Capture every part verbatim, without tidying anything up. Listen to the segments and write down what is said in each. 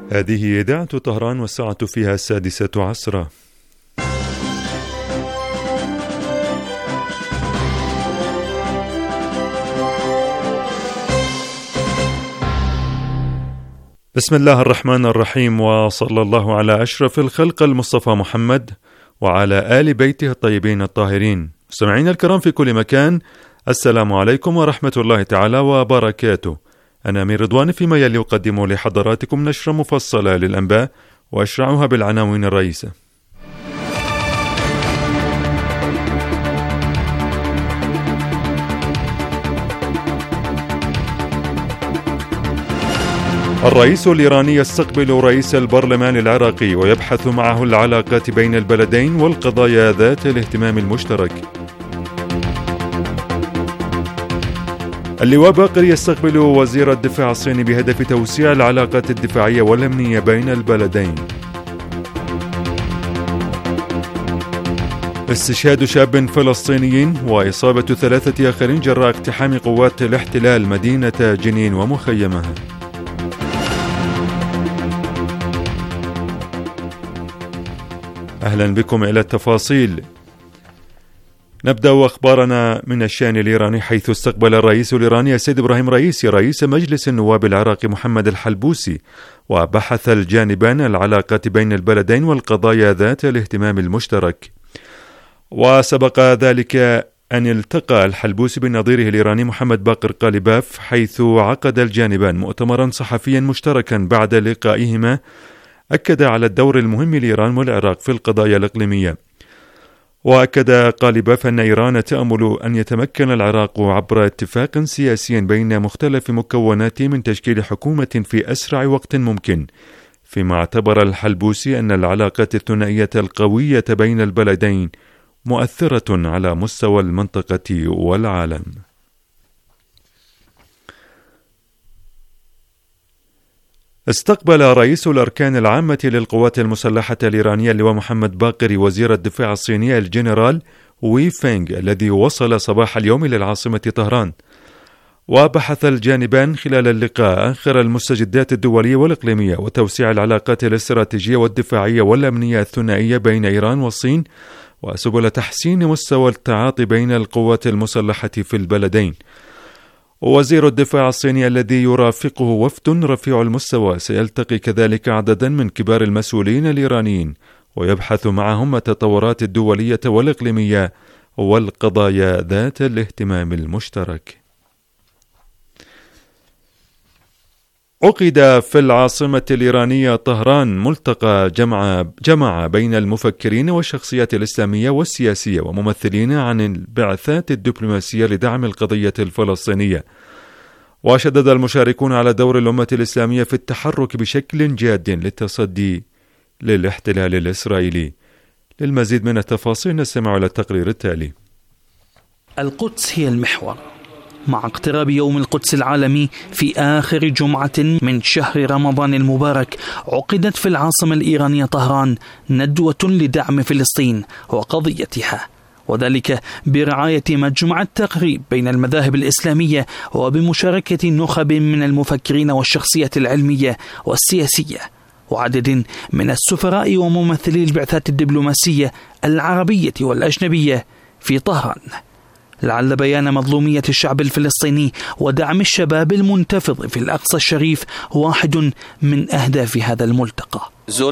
هذه إذاعة طهران والساعة فيها السادسة عصرا. بسم الله الرحمن الرحيم، وصلى الله على أشرف الخلق المصطفى محمد وعلى آل بيته الطيبين الطاهرين. مستمعين الكرام في كل مكان، السلام عليكم ورحمة الله تعالى وبركاته. أنا أمير رضوان، فيما يلي أقدم لحضراتكم نشرة مفصلة للأنباء وأشرعها بالعناوين الرئيسة. الرئيس الإيراني يستقبل رئيس البرلمان العراقي ويبحث معه العلاقات بين البلدين والقضايا ذات الاهتمام المشترك. اللواء باقر يستقبل وزير الدفاع الصيني بهدف توسيع العلاقات الدفاعية والأمنية بين البلدين. استشهاد شاب فلسطيني وإصابة ثلاثة آخرين جراء اقتحام قوات الاحتلال مدينة جنين ومخيمها. أهلا بكم إلى التفاصيل. نبدأ أخبارنا من الشأن الإيراني، حيث استقبل الرئيس الإيراني السيد إبراهيم رئيسي رئيس مجلس النواب العراقي محمد الحلبوسي، وبحث الجانبان العلاقات بين البلدين والقضايا ذات الاهتمام المشترك. وسبق ذلك أن التقى الحلبوسي بنظيره الإيراني محمد باقر قالباف، حيث عقد الجانبان مؤتمرا صحفيا مشتركا بعد لقائهما أكد على الدور المهم لإيران والعراق في القضايا الإقليمية. وأكد قالباف أن إيران تأمل أن يتمكن العراق عبر اتفاق سياسي بين مختلف مكوناته من تشكيل حكومة في أسرع وقت ممكن، فيما اعتبر الحلبوسي أن العلاقات الثنائية القوية بين البلدين مؤثرة على مستوى المنطقة والعالم. استقبل رئيس الأركان العامة للقوات المسلحة الإيرانية اللواء محمد باقر وزير الدفاع الصيني الجنرال وي فينغ، الذي وصل صباح اليوم إلى العاصمة طهران. وبحث الجانبان خلال اللقاء آخر المستجدات الدولية والإقليمية وتوسيع العلاقات الاستراتيجية والدفاعية والأمنية الثنائية بين إيران والصين، وسبل تحسين مستوى التعاطي بين القوات المسلحة في البلدين. وزير الدفاع الصيني الذي يرافقه وفد رفيع المستوى سيلتقي كذلك عددا من كبار المسؤولين الإيرانيين، ويبحث معهم التطورات الدولية والإقليمية والقضايا ذات الاهتمام المشترك. عقد في العاصمة الإيرانية طهران ملتقى جمع, جمع بين المفكرين والشخصيات الإسلامية والسياسية وممثلين عن البعثات الدبلوماسية لدعم القضية الفلسطينية. وشدد المشاركون على دور الأمة الإسلامية في التحرك بشكل جاد للتصدي للاحتلال الإسرائيلي. للمزيد من التفاصيل نستمع إلى التقرير التالي. القدس هي المحور. مع اقتراب يوم القدس العالمي في آخر جمعة من شهر رمضان المبارك، عقدت في العاصمة الإيرانية طهران ندوة لدعم فلسطين وقضيتها، وذلك برعاية مجمع التقريب بين المذاهب الإسلامية وبمشاركة نخب من المفكرين والشخصيات العلمية والسياسية وعدد من السفراء وممثلي البعثات الدبلوماسية العربية والأجنبية في طهران، لعل بيان مظلومية الشعب الفلسطيني ودعم الشباب المنتفض في الأقصى الشريف واحد من أهداف هذا الملتقى.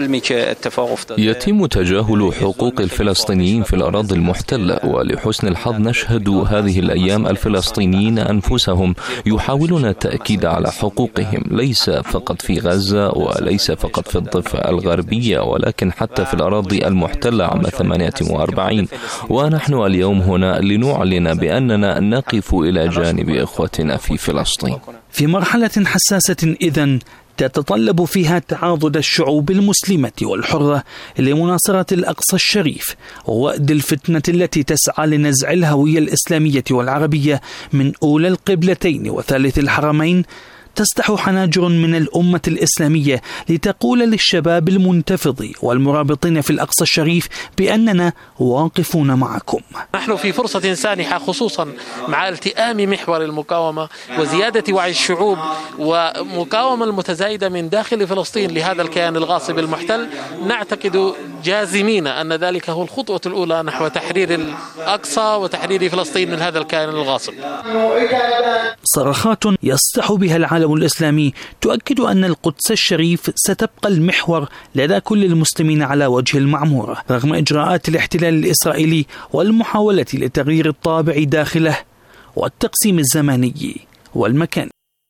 يتم تجاهل حقوق الفلسطينيين في الأراضي المحتلة، ولحسن الحظ نشهد هذه الأيام الفلسطينيين أنفسهم يحاولون التأكيد على حقوقهم، ليس فقط في غزة وليس فقط في الضفة الغربية، ولكن حتى في الأراضي المحتلة عام ثمانية وأربعين. ونحن اليوم هنا لنعلن بأننا نقف إلى جانب إخوتنا في فلسطين في مرحلة حساسة إذن تتطلب فيها تعاضد الشعوب المسلمة والحرة لمناصرة الأقصى الشريف ووأد الفتنة التي تسعى لنزع الهوية الإسلامية والعربية من أولى القبلتين وثالث الحرمين، تستح حناجر من الأمة الإسلامية لتقول للشباب المنتفض والمرابطين في الأقصى الشريف بأننا واقفون معكم. نحن في فرصة سانحة خصوصا مع التئام محور المقاومة وزيادة وعي الشعوب ومقاومة المتزايدة من داخل فلسطين لهذا الكيان الغاصب المحتل، نعتقد جازمين أن ذلك هو الخطوة الأولى نحو تحرير الأقصى وتحرير فلسطين من هذا الكيان الغاصب. صرخات يصطح بها العالم الإسلامي تؤكد أن القدس الشريف ستبقى المحور لدى كل المسلمين على وجه المعمورة رغم إجراءات الاحتلال الإسرائيلي والمحاولة لتغيير الطابع داخله والتقسيم الزماني والمكاني.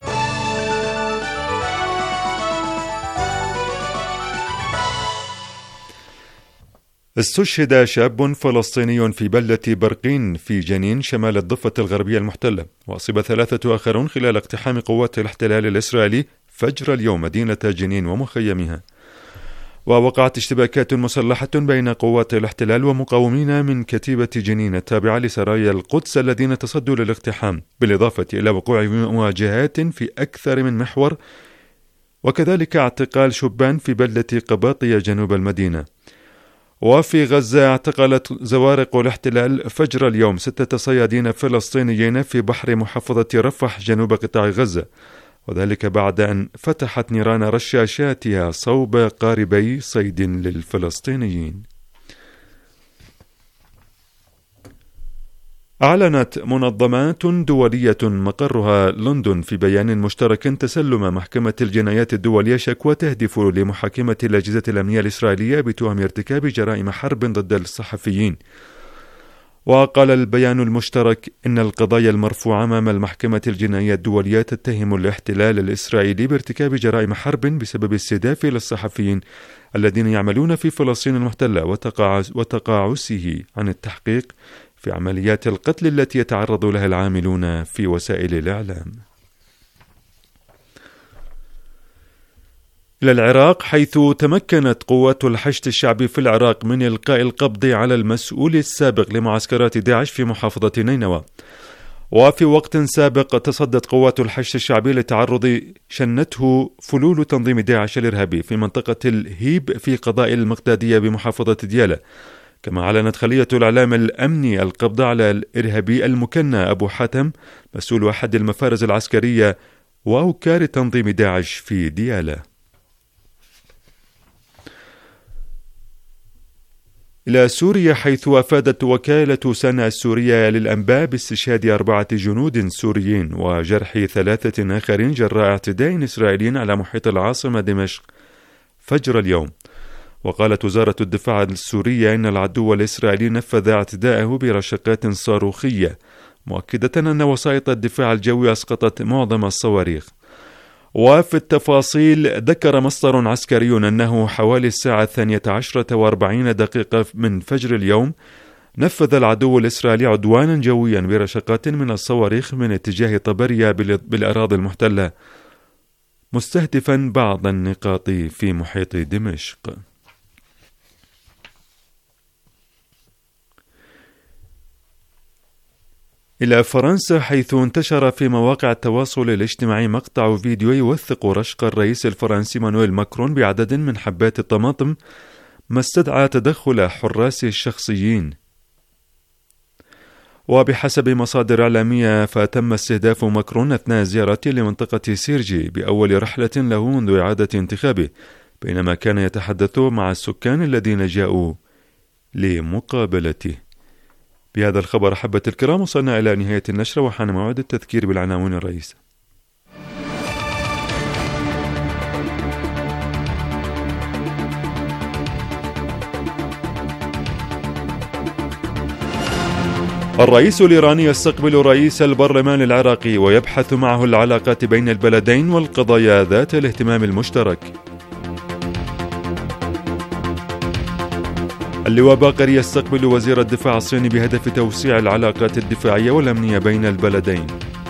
استشهد شاب فلسطيني في بلدة برقين في جنين شمال الضفة الغربية المحتلة، وأصيب ثلاثة آخرون خلال اقتحام قوات الاحتلال الإسرائيلي فجر اليوم مدينة جنين ومخيمها. ووقعت اشتباكات مسلحة بين قوات الاحتلال ومقاومين من كتيبة جنين التابعة لسرايا القدس الذين تصدوا للاقتحام، بالإضافة إلى وقوع مواجهات في أكثر من محور، وكذلك اعتقال شبان في بلدة قباطية جنوب المدينة. وفي غزة اعتقلت زوارق الاحتلال فجر اليوم ستة صيادين فلسطينيين في بحر محافظة رفح جنوب قطاع غزة، وذلك بعد أن فتحت نيران رشاشاتها صوب قاربي صيد للفلسطينيين. أعلنت منظمات دولية مقرها لندن في بيان مشترك تسلم محكمة الجنايات الدولية شكوى تهدف لمحاكمة الأجهزة الأمنية الإسرائيلية بتهم ارتكاب جرائم حرب ضد الصحفيين. وقال البيان المشترك إن القضايا المرفوعة أمام المحكمة الجنائية الدولية تتهم الاحتلال الإسرائيلي بارتكاب جرائم حرب بسبب استهداف للصحفيين الذين يعملون في فلسطين المحتلة وتقاعسه عن التحقيق في عمليات القتل التي يتعرض لها العاملون في وسائل الإعلام. إلى العراق، حيث تمكنت قوات الحشد الشعبي في العراق من إلقاء القبض على المسؤول السابق لمعسكرات داعش في محافظة نينوى. وفي وقت سابق تصدت قوات الحشد الشعبي لتعرض شنته فلول تنظيم داعش الإرهابي في منطقة الهيب في قضاء المقدادية بمحافظة ديالى. كما أعلنت خلية الإعلام الأمني القبض على الإرهابي المكنى أبو حاتم مسؤول أحد المفارز العسكرية وأوكار تنظيم داعش في ديالى. إلى سوريا، حيث أفادت وكالة سانا السورية للأنباء باستشهاد أربعة جنود سوريين وجرح ثلاثة آخرين جراء اعتداء إسرائيلي على محيط العاصمة دمشق فجر اليوم. وقالت وزارة الدفاع السورية إن العدو الإسرائيلي نفذ اعتداءه برشقات صاروخية، مؤكدة أن وسائط الدفاع الجوي أسقطت معظم الصواريخ. وفي التفاصيل، ذكر مصدر عسكري أنه حوالي الساعة الثانية عشرة وأربعين دقيقة من فجر اليوم نفذ العدو الإسرائيلي عدوانا جويا برشقات من الصواريخ من اتجاه طبريا بالأراضي المحتلة، مستهدفا بعض النقاط في محيط دمشق. إلى فرنسا، حيث انتشر في مواقع التواصل الاجتماعي مقطع فيديو يوثق رشق الرئيس الفرنسي مانويل ماكرون بعدد من حبات الطماطم، ما استدعى تدخل حراسه الشخصيين. وبحسب مصادر إعلامية، فتم استهداف ماكرون أثناء زيارته لمنطقة سيرجي بأول رحلة له منذ إعادة انتخابه، بينما كان يتحدث مع السكان الذين جاءوا لمقابلته. بهذا الخبر أحبة الكرام وصلنا إلى نهاية النشرة، وحان موعد التذكير بالعناوين الرئيسة. الرئيس الإيراني يستقبل رئيس البرلمان العراقي ويبحث معه العلاقات بين البلدين والقضايا ذات الاهتمام المشترك. اللواء باقر يستقبل وزير الدفاع الصيني بهدف توسيع العلاقات الدفاعية والأمنية بين البلدين.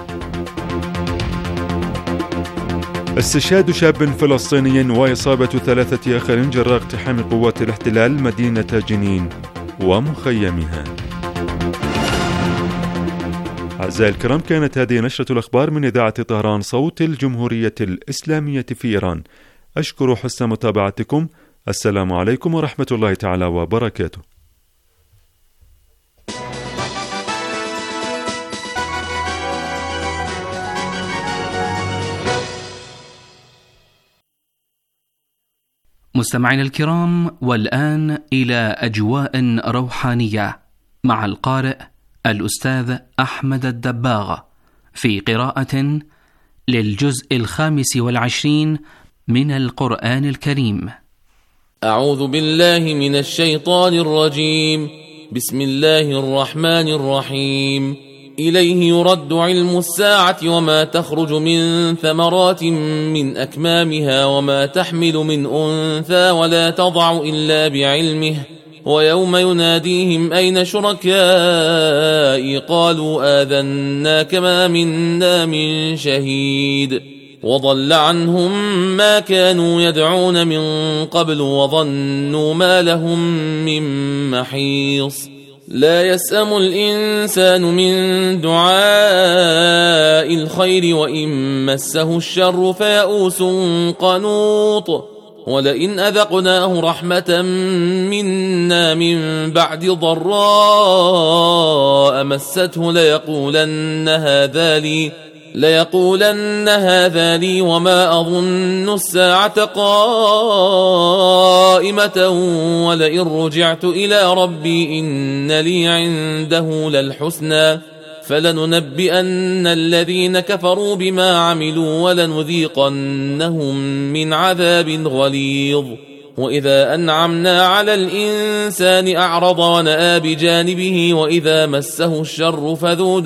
استشهاد شاب فلسطيني وإصابة ثلاثة آخرين جراء اقتحام قوات الاحتلال مدينة جنين ومخيمها. أعزائي الكرام، كانت هذه نشرة الأخبار من إذاعة طهران صوت الجمهورية الإسلامية في إيران. أشكر حسن متابعتكم. السلام عليكم ورحمة الله تعالى وبركاته. مستمعينا الكرام، والآن إلى أجواء روحانية مع القارئ الأستاذ أحمد الدباغ في قراءة للجزء الخامس والعشرين من القرآن الكريم. أعوذ بالله من الشيطان الرجيم. بسم الله الرحمن الرحيم. إليه يرد علم الساعة وما تخرج من ثمرات من أكمامها وما تحمل من أنثى ولا تضع إلا بعلمه، ويوم يناديهم أين شركائي قالوا آذناك ما منا من شهيد، وضل عنهم ما كانوا يدعون من قبل وظنوا ما لهم من محيص. لا يسأم الإنسان من دعاء الخير وإن مسه الشر فيئوس قنوط، ولئن أذقناه رحمة منا من بعد ضراء مسته ليقولن هذا لي ليقولن هذا لي وما أظن الساعة قائمة ولئن رجعت إلى ربي إن لي عنده للحسنى فلننبئن الذين كفروا بما عملوا ولنذيقنهم من عذاب غليظ. وإذا أنعمنا على الإنسان أعرض ونأى بجانبه وإذا مسه الشر فذو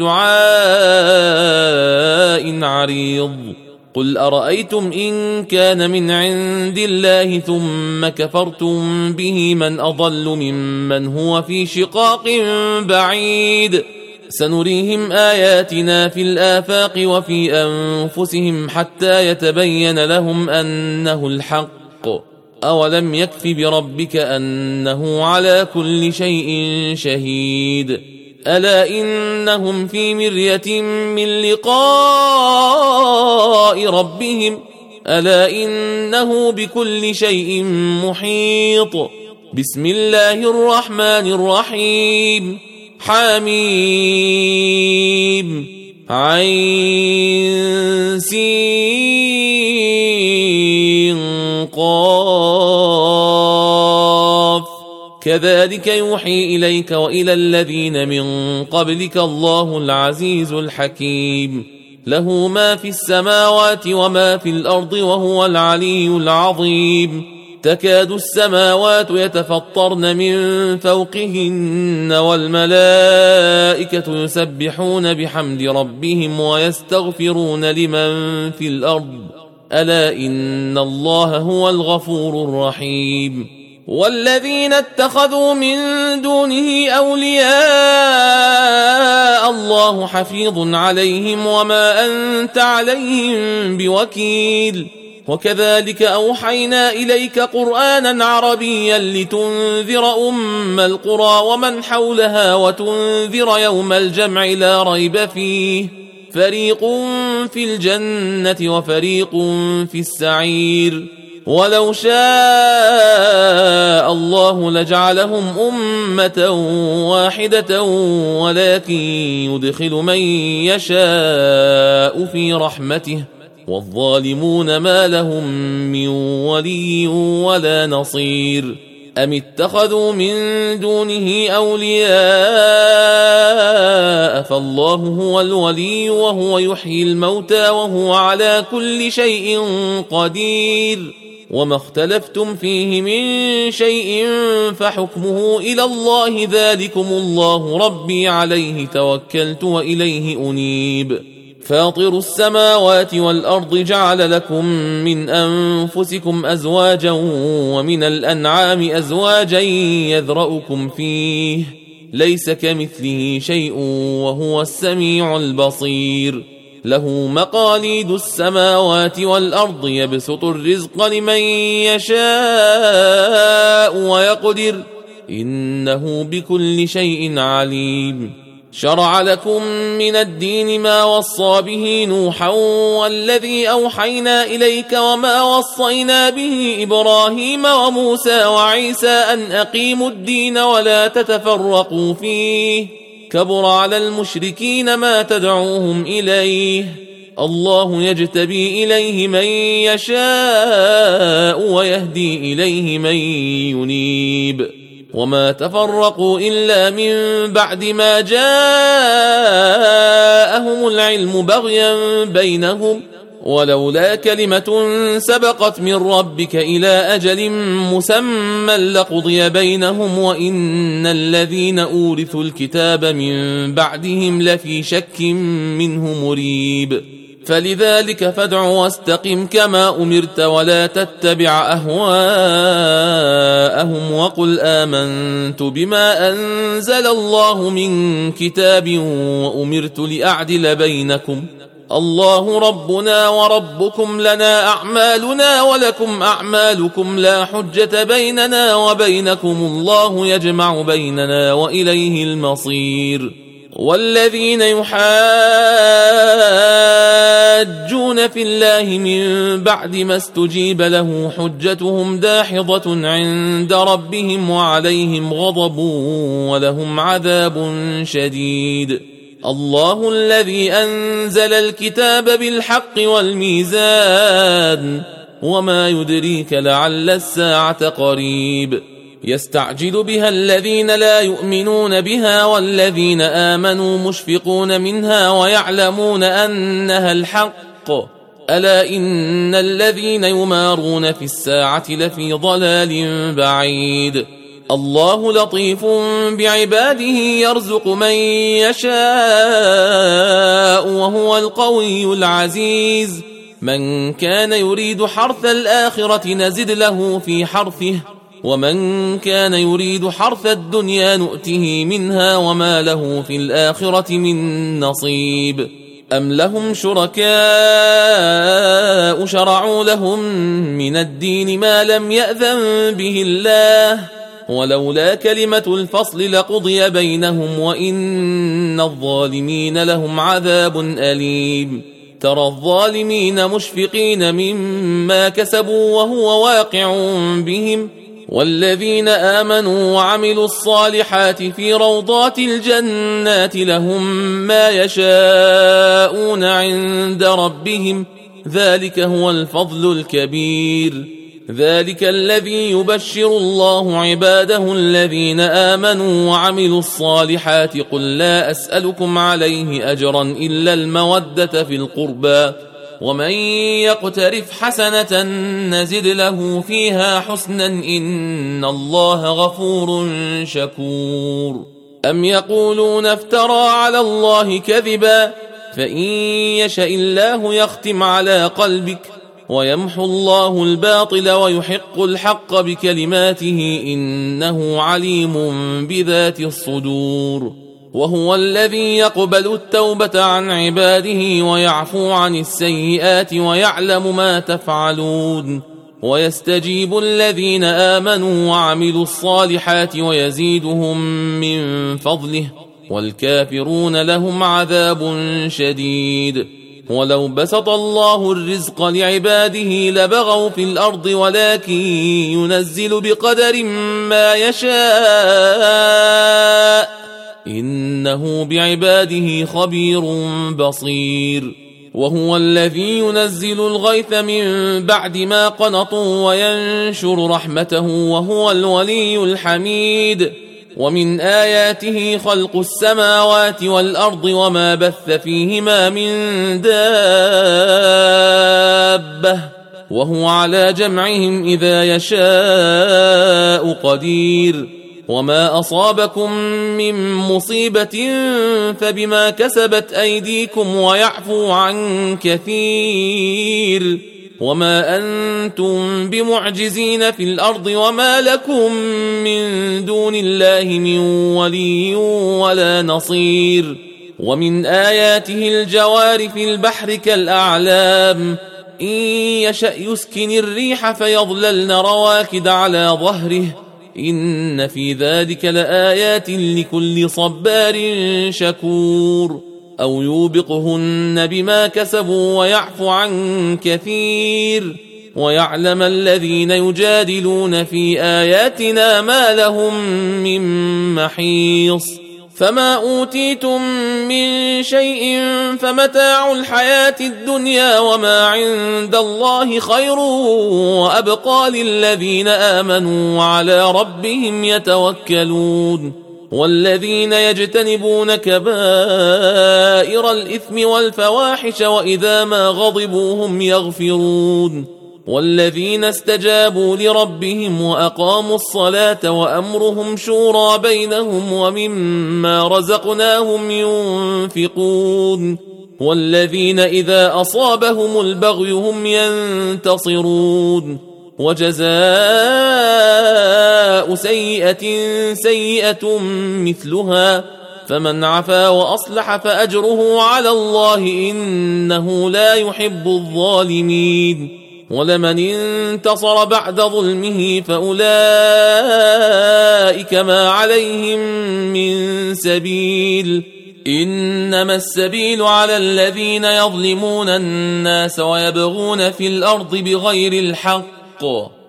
دعاء عريض. قل أرأيتم إن كان من عند الله ثم كفرتم به من أضل ممن هو في شقاق بعيد. سنريهم آياتنا في الآفاق وفي أنفسهم حتى يتبين لهم أنه الحق. أولم يكف بربك أنه على كل شيء شهيد. ألا إنهم في مرية من لقاء ربهم ألا إنه بكل شيء محيط. بسم الله الرحمن الرحيم. حميم عين سين قاف. كذلك يوحي إليك وإلى الذين من قبلك الله العزيز الحكيم. له ما في السماوات وما في الأرض وهو العلي العظيم. تكاد السماوات يتفطرن من فوقهن والملائكة يسبحون بحمد ربهم ويستغفرون لمن في الأرض ألا إن الله هو الغفور الرحيم. والذين اتخذوا من دونه أولياء الله حفيظ عليهم وما أنت عليهم بوكيل. وكذلك أوحينا إليك قرآنا عربيا لتنذر أم القرى ومن حولها وتنذر يوم الجمع لا ريب فيه فريق في الجنة وفريق في السعير. ولو شاء الله لجعلهم أمة واحدة ولكن يدخل من يشاء في رحمته والظالمون ما لهم من ولي ولا نصير. أم اتخذوا من دونه أولياء فالله هو الولي وهو يحيي الموتى وهو على كل شيء قدير. وما اختلفتم فيه من شيء فحكمه إلى الله ذلكم الله ربي عليه توكلت وإليه أنيب. فاطر السماوات والأرض جعل لكم من أنفسكم أزواجا ومن الأنعام أزواجا يذرأكم فيه ليس كمثله شيء وهو السميع البصير. له مقاليد السماوات والأرض يبسط الرزق لمن يشاء ويقدر إنه بكل شيء عليم. شرع لكم من الدين ما وصى به نوحا والذي أوحينا إليك وما وصينا به إبراهيم وموسى وعيسى أن أقيموا الدين ولا تتفرقوا فيه كبر على المشركين ما تدعوهم إليه الله يجتبي إليه من يشاء ويهدي إليه من ينيب وما تفرقوا إلا من بعد ما جاءهم العلم بغيا بينهم ولولا كلمة سبقت من ربك إلى أجل مسمى لقضي بينهم وإن الذين أورثوا الكتاب من بعدهم لفي شك منه مريب فلذلك فادع واستقم كما أمرت ولا تتبع أهواءهم وقل آمنت بما أنزل الله من كتاب وأمرت لأعدل بينكم الله ربنا وربكم لنا أعمالنا ولكم أعمالكم لا حجة بيننا وبينكم الله يجمع بيننا وإليه المصير والذين يحاجون في الله من بعد ما استجيب له حجتهم داحضة عند ربهم وعليهم غضب ولهم عذاب شديد الله الذي أنزل الكتاب بالحق والميزان وما يدريك لعل الساعة قريب يستعجل بها الذين لا يؤمنون بها والذين آمنوا مشفقون منها ويعلمون أنها الحق ألا إن الذين يمارون في الساعة لفي ضلال بعيد الله لطيف بعباده يرزق من يشاء وهو القوي العزيز من كان يريد حرث الآخرة نزد له في حرثه ومن كان يريد حرث الدنيا نؤته منها وما له في الآخرة من نصيب أم لهم شركاء شرعوا لهم من الدين ما لم يأذن به الله ولولا كلمة الفصل لقضي بينهم وإن الظالمين لهم عذاب أليم ترى الظالمين مشفقين مما كسبوا وهو واقع بهم والذين آمنوا وعملوا الصالحات في روضات الجنات لهم ما يشاءون عند ربهم ذلك هو الفضل الكبير ذلك الذي يبشر الله عباده الذين آمنوا وعملوا الصالحات قل لا أسألكم عليه أجرا إلا المودة في القربى ومن يقترف حسنة نزد له فيها حسنا إن الله غفور شكور أم يقولون افترى على الله كذبا فإن يشأ الله يختم على قلبك ويمحو الله الباطل ويحق الحق بكلماته إنه عليم بذات الصدور وهو الذي يقبل التوبة عن عباده ويعفو عن السيئات ويعلم ما تفعلون ويستجيب الذين آمنوا وعملوا الصالحات ويزيدهم من فضله والكافرون لهم عذاب شديد ولو بسط الله الرزق لعباده لبغوا في الأرض ولكن ينزل بقدر ما يشاء إنه بعباده خبير بصير وهو الذي ينزل الغيث من بعد ما قنطوا وينشر رحمته وهو الولي الحميد ومن آياته خلق السماوات والأرض وما بث فيهما من دابة وهو على جمعهم إذا يشاء قدير وما أصابكم من مصيبة فبما كسبت أيديكم ويعفو عن كثير وما أنتم بمعجزين في الأرض وما لكم من دون الله من ولي ولا نصير ومن آياته الجوار في البحر كالأعلام إن يشأ يسكن الريح فيظللن رواكد على ظهره إن في ذلك لآيات لكل صبار شكور أو يوبقهن بما كسبوا ويعفو عن كثير ويعلم الذين يجادلون في آياتنا ما لهم من محيص فما أوتيتم من شيء فمتاع الحياة الدنيا وما عند الله خير وأبقى للذين آمنوا وعلى ربهم يتوكلون والذين يجتنبون كبائر الإثم والفواحش وإذا ما غضبوا هم يغفرون والذين استجابوا لربهم وأقاموا الصلاة وأمرهم شورى بينهم ومما رزقناهم ينفقون والذين إذا أصابهم البغي هم ينتصرون وجزاء سيئة سيئة مثلها فمن عفا وأصلح فأجره على الله إنه لا يحب الظالمين ولمن انتصر بعد ظلمه فأولئك ما عليهم من سبيل إنما السبيل على الذين يظلمون الناس ويبغون في الأرض بغير الحق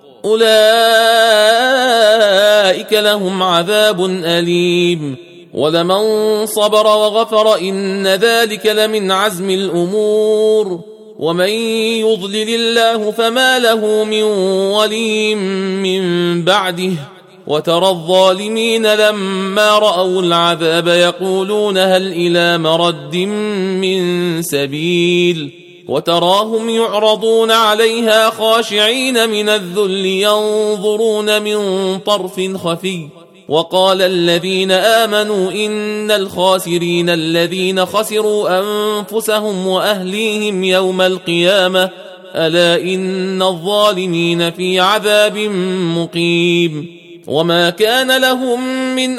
أولئك لهم عذاب أليم ولمن صبر وغفر إن ذلك لمن عزم الأمور ومن يضلل الله فما له من ولي من بعده وترى الظالمين لما رأوا العذاب يقولون هل إلى مرد من سبيل وتراهم يعرضون عليها خاشعين من الذل ينظرون من طرف خفي وقال الذين آمنوا إن الخاسرين الذين خسروا أنفسهم وأهليهم يوم القيامة ألا إن الظالمين في عذاب مقيم وما كان لهم من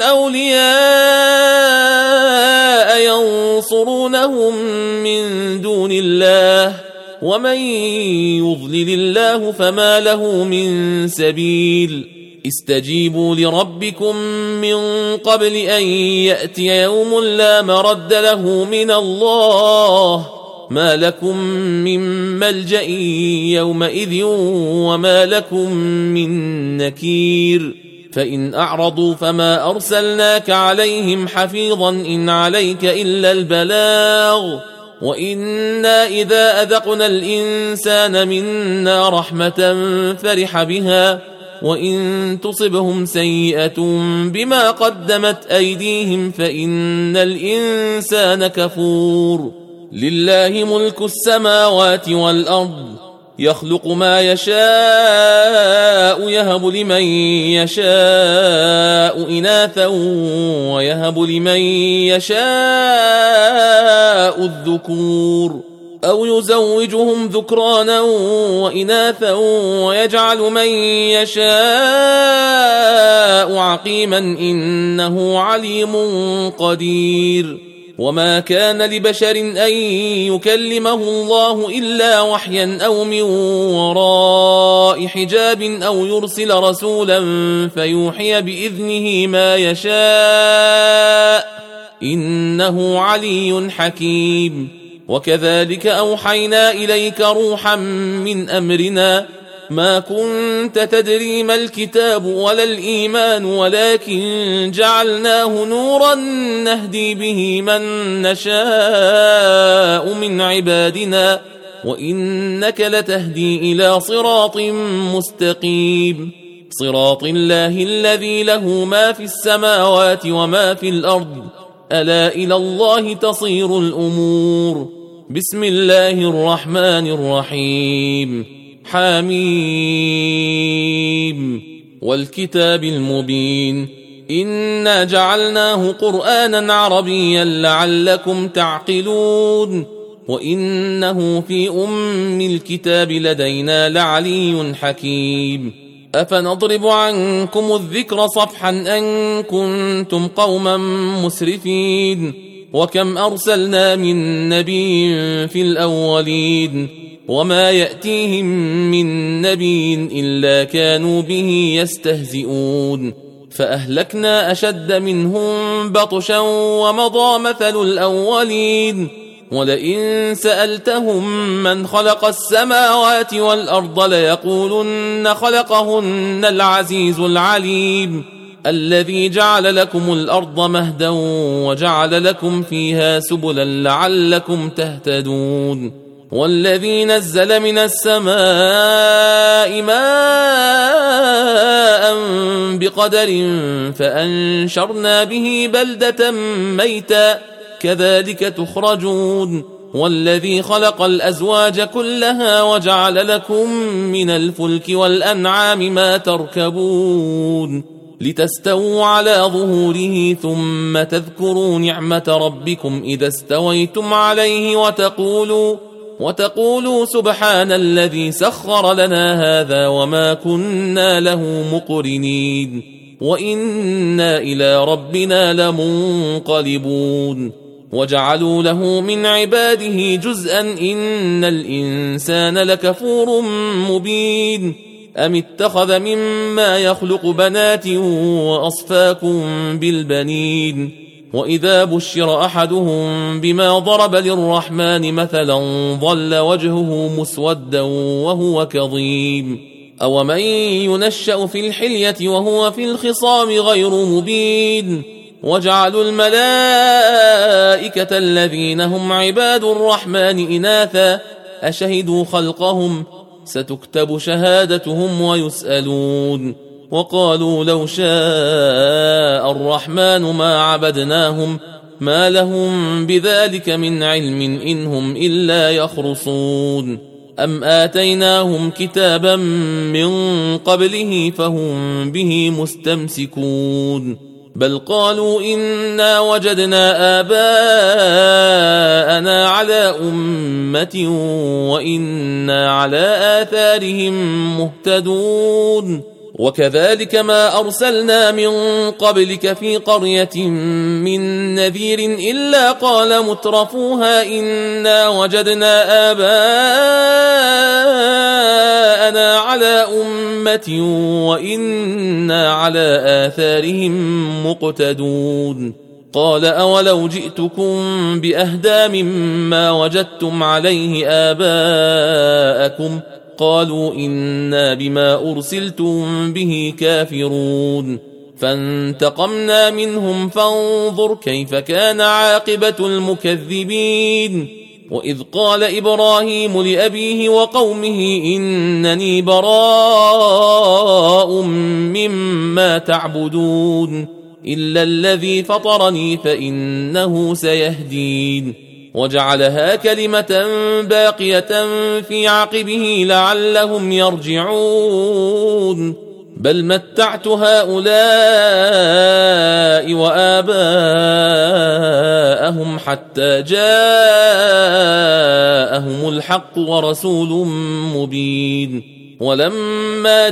أولياء ينصرونهم من دون الله ومن يضلل الله فما له من سبيل استجيبوا لربكم من قبل أن يأتي يوم لا مرد له من الله ما لكم من ملجأ يومئذ وما لكم من نكير فإن أعرضوا فما أرسلناك عليهم حفيظا إن عليك إلا البلاغ وإنا إذا أذقنا الإنسان منا رحمة فرح بها وإن تصبهم سيئة بما قدمت أيديهم فإن الإنسان كفور لله ملك السماوات والأرض يخلق ما يشاء يهب لمن يشاء إناثا ويهب لمن يشاء الذكور أو يزوجهم ذكرانا وإناثا ويجعل من يشاء عقيما إنه عليم قدير وما كان لبشر أن يكلمه الله إلا وحيا أو من وراء حجاب أو يرسل رسولا فيوحي بإذنه ما يشاء إنه علي حكيم وكذلك أوحينا إليك روحا من أمرنا ما كنت تدري ما الكتاب ولا الإيمان ولكن جعلناه نورا نهدي به من نشاء من عبادنا وإنك لتهدي إلى صراط مستقيم صراط الله الذي له ما في السماوات وما في الأرض ألا إلى الله تصير الأمور بسم الله الرحمن الرحيم حميم والكتاب المبين إنا جعلناه قرآنا عربيا لعلكم تعقلون وإنه في أم الكتاب لدينا لعلي حكيم أفنضرب عنكم الذكر صفحا أن كنتم قوما مسرفين وكم أرسلنا من نبي في الأولين وما يأتيهم من نبي إلا كانوا به يستهزئون فأهلكنا أشد منهم بطشا ومضى مثل الأولين ولئن سألتهم من خلق السماوات والأرض ليقولن خلقهن العزيز العليم الذي جعل لكم الأرض مهدا وجعل لكم فيها سبلا لعلكم تهتدون والذي نزل من السماء ماء بقدر فأنشرنا به بلدة ميتا كذلك تخرجون والذي خلق الأزواج كلها وجعل لكم من الفلك والأنعام ما تركبون لتستووا على ظهوره ثم تذكروا نعمة ربكم إذا استويتم عليه وتقولوا وتقولوا سبحان الذي سخر لنا هذا وما كنا له مقرنين وإنا إلى ربنا لمنقلبون وجعلوا له من عباده جزءا إن الإنسان لكفور مبين أم اتخذ مما يخلق بنات وأصفاكم بالبنين وإذا بشر أحدهم بما ضرب للرحمن مثلا ظل وجهه مسودا وهو كظيم أومن ينشأ في الحلية وهو في الخصام غير مبين وجعلوا الملائكة الذين هم عباد الرحمن إناثا أشهدوا خلقهم ستكتب شهادتهم ويسألون وقالوا لو شاء الرحمن ما عبدناهم ما لهم بذلك من علم إن هم إلا يخرصون أم آتيناهم كتابا من قبله فهم به مستمسكون بل قالوا إنا وجدنا آباءنا على أمة وإنا على آثارهم مهتدون وكذلك ما أرسلنا من قبلك في قرية من نذير إلا قال مترفوها إنا وجدنا آباءنا على أمة وإنا على آثارهم مقتدون قال أولو جئتكم بأهدى مما وجدتم عليه آباءكم قالوا إنا بما أرسلتم به كافرون فانتقمنا منهم فانظر كيف كان عاقبة المكذبين وإذ قال إبراهيم لأبيه وقومه إنني براء مما تعبدون إلا الذي فطرني فإنه سيهدين وجعلها كلمة باقية في عقبه لعلهم يرجعون بل متعت هؤلاء وآباءهم حتى جاءهم الحق ورسول مبين ولما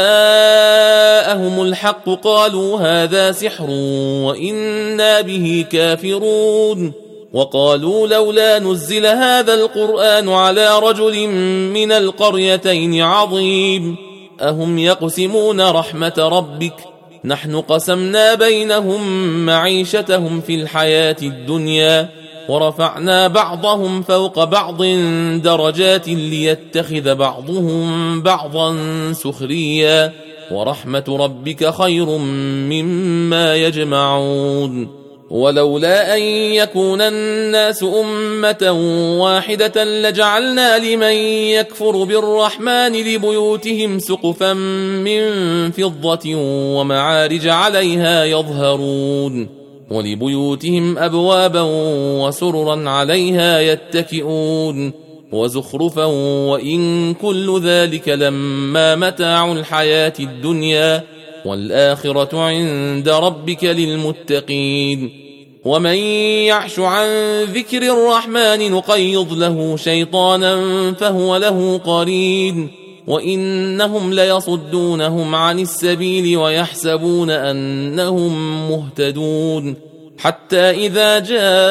جاءهم الحق قالوا هذا سحر وإنا به كافرون وقالوا لولا نزل هذا القرآن على رجل من القريتين عظيم أهم يقسمون رحمة ربك نحن قسمنا بينهم معيشتهم في الحياة الدنيا ورفعنا بعضهم فوق بعض درجات ليتخذ بعضهم بعضا سخريا ورحمة ربك خير مما يجمعون ولولا أن يكون الناس أمة واحدة لجعلنا لمن يكفر بالرحمن لبيوتهم سقفا من فضة ومعارج عليها يظهرون ولبيوتهم أبوابا وسررا عليها يتكئون وزخرفا وإن كل ذلك لما متاع الحياة الدنيا والآخرة عند ربك للمتقين ومن يعش عن ذكر الرحمن نقيض له شيطانا فهو له قرين وإنهم ليصدونهم عن السبيل ويحسبون أنهم مهتدون حتى إذا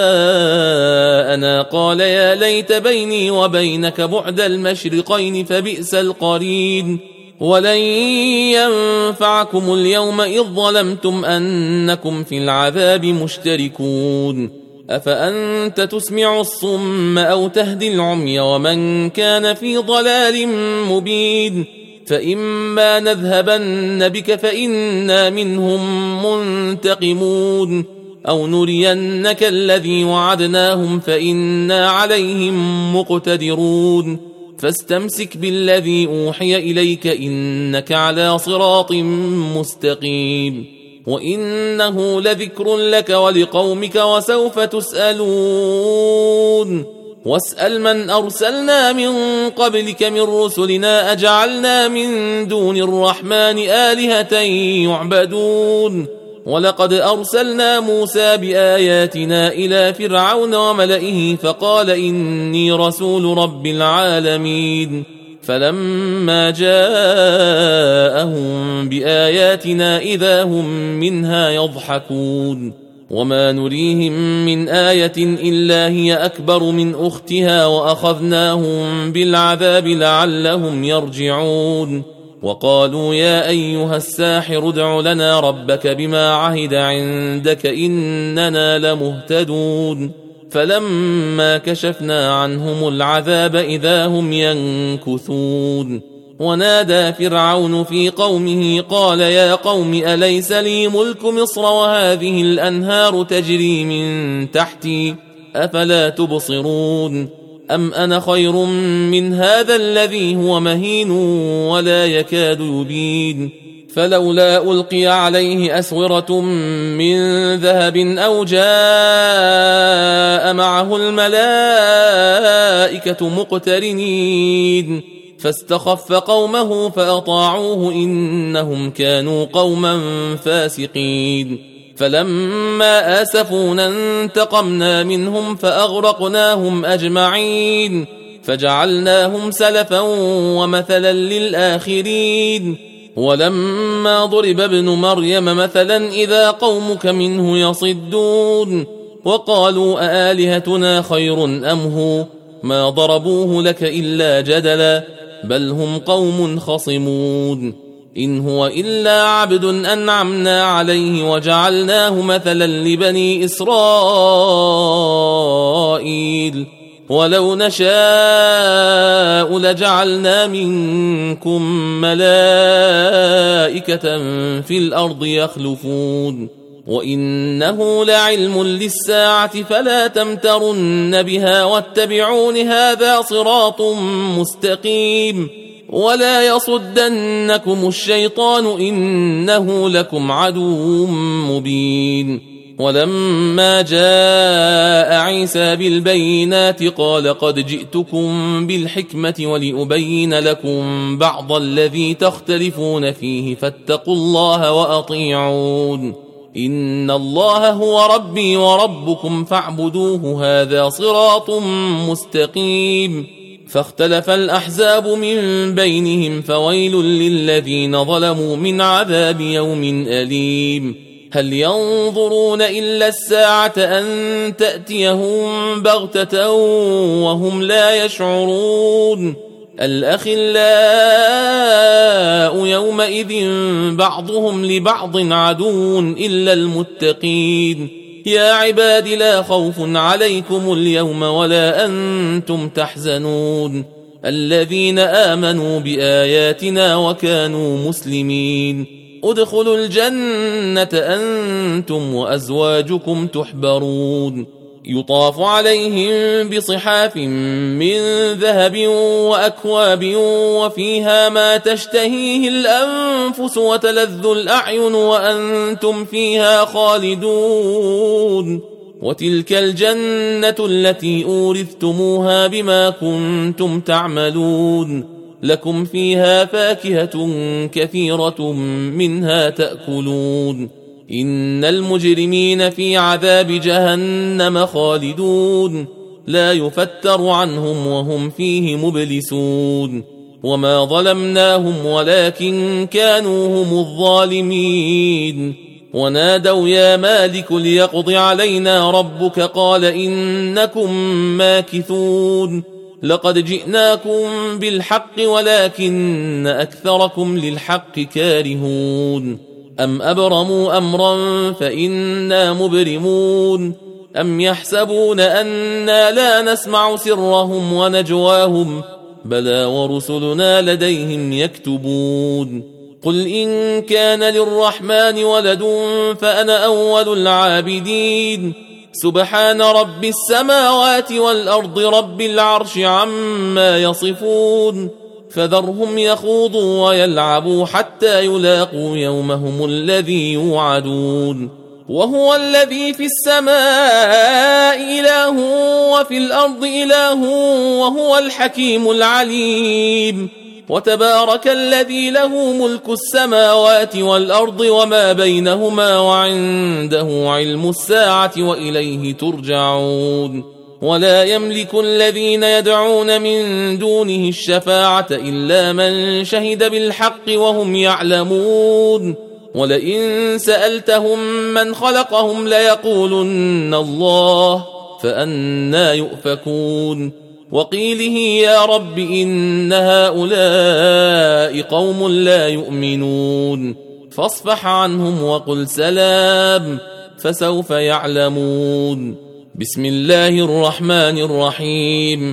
جاءنا قال يا ليت بيني وبينك بعد المشرقين فبئس القرين ولن ينفعكم اليوم إذ ظلمتم أنكم في العذاب مشتركون أفأنت تسمع الصم أو تهدي العمي ومن كان في ضلال مبين فإما نذهبن بك فإنا منهم منتقمون أو نرينك الذي وعدناهم فإنا عليهم مقتدرون فاستمسك بالذي أوحي إليك إنك على صراط مستقيم وإنه لذكر لك ولقومك وسوف تسألون واسأل من أرسلنا من قبلك من رسلنا أجعلنا من دون الرحمن آلهة يعبدون ولقد أرسلنا موسى بآياتنا إلى فرعون وملئه فقال إني رسول رب العالمين فلما جاءهم بآياتنا إذا هم منها يضحكون وما نريهم من آية إلا هي أكبر من أختها وأخذناهم بالعذاب لعلهم يرجعون وقالوا يا أيها الساحر ادع لنا ربك بما عهد عندك إننا لمهتدون فلما كشفنا عنهم العذاب إذا هم ينكثون ونادى فرعون في قومه قال يا قوم أليس لي ملك مصر وهذه الأنهار تجري من تحتي أفلا تبصرون أم أنا خير من هذا الذي هو مهين ولا يكاد يبين فلولا ألقي عليه أسورة من ذهب أو جاء معه الملائكة مقترنين فاستخف قومه فأطاعوه إنهم كانوا قوما فاسقين فلما آسفونا انتقمنا منهم فأغرقناهم أجمعين فجعلناهم سلفا ومثلا للآخرين ولما ضرب ابن مريم مثلا إذا قومك منه يصدون وقالوا أآلهتنا خير أم هو ما ضربوه لك إلا جدلا بل هم قوم خصمون إن هو إلا عبد أنعمنا عليه وجعلناه مثلا لبني إسرائيل ولو نشاء لجعلنا منكم ملائكة في الأرض يخلفون وإنه لعلم للساعة فلا تمترن بها واتبعون هذا صراط مستقيم ولا يصدنكم الشيطان إنه لكم عدو مبين ولما جاء عيسى بالبينات قال قد جئتكم بالحكمة ولأبين لكم بعض الذي تختلفون فيه فاتقوا الله وأطيعون إن الله هو ربي وربكم فاعبدوه هذا صراط مستقيم فاختلف الأحزاب من بينهم فويل للذين ظلموا من عذاب يوم أليم هل ينظرون إلا الساعة أن تأتيهم بغتة وهم لا يشعرون الأخلاء يومئذ بعضهم لبعض عدو إلا المتقين يا عباد لا خوف عليكم اليوم ولا أنتم تحزنون الذين آمنوا بآياتنا وكانوا مسلمين ادخلوا الجنة أنتم وأزواجكم تحبرون يطاف عليهم بصحاف من ذهب وأكواب وفيها ما تشتهيه الأنفس وتلذ الأعين وأنتم فيها خالدون وتلك الجنة التي أورثتموها بما كنتم تعملون لكم فيها فاكهة كثيرة منها تأكلون إن المجرمين في عذاب جهنم خالدون لا يفتر عنهم وهم فيه مبلسون وما ظلمناهم ولكن كانوا هم الظالمين ونادوا يا مالك ليقض علينا ربك قال إنكم ماكثون لقد جئناكم بالحق ولكن أكثركم للحق كارهون أم أبرموا أمرا فإنا مبرمون أم يحسبون أنا لا نسمع سرهم ونجواهم بلى ورسلنا لديهم يكتبون قل إن كان للرحمن ولد فأنا أول العابدين سبحان رب السماوات والأرض رب العرش عما يصفون فذرهم يخوضوا ويلعبوا حتى يلاقوا يومهم الذي يوعدون وهو الذي في السماء إله وفي الأرض إله وهو الحكيم العليم وتبارك الذي له ملك السماوات والأرض وما بينهما وعنده علم الساعة وإليه ترجعون ولا يملك الذين يدعون من دونه الشفاعة إلا من شهد بالحق وهم يعلمون ولئن سألتهم من خلقهم ليقولن الله فأنى يؤفكون وقيله يا رب إن هؤلاء قوم لا يؤمنون فاصفح عنهم وقل سلام فسوف يعلمون بسم الله الرحمن الرحيم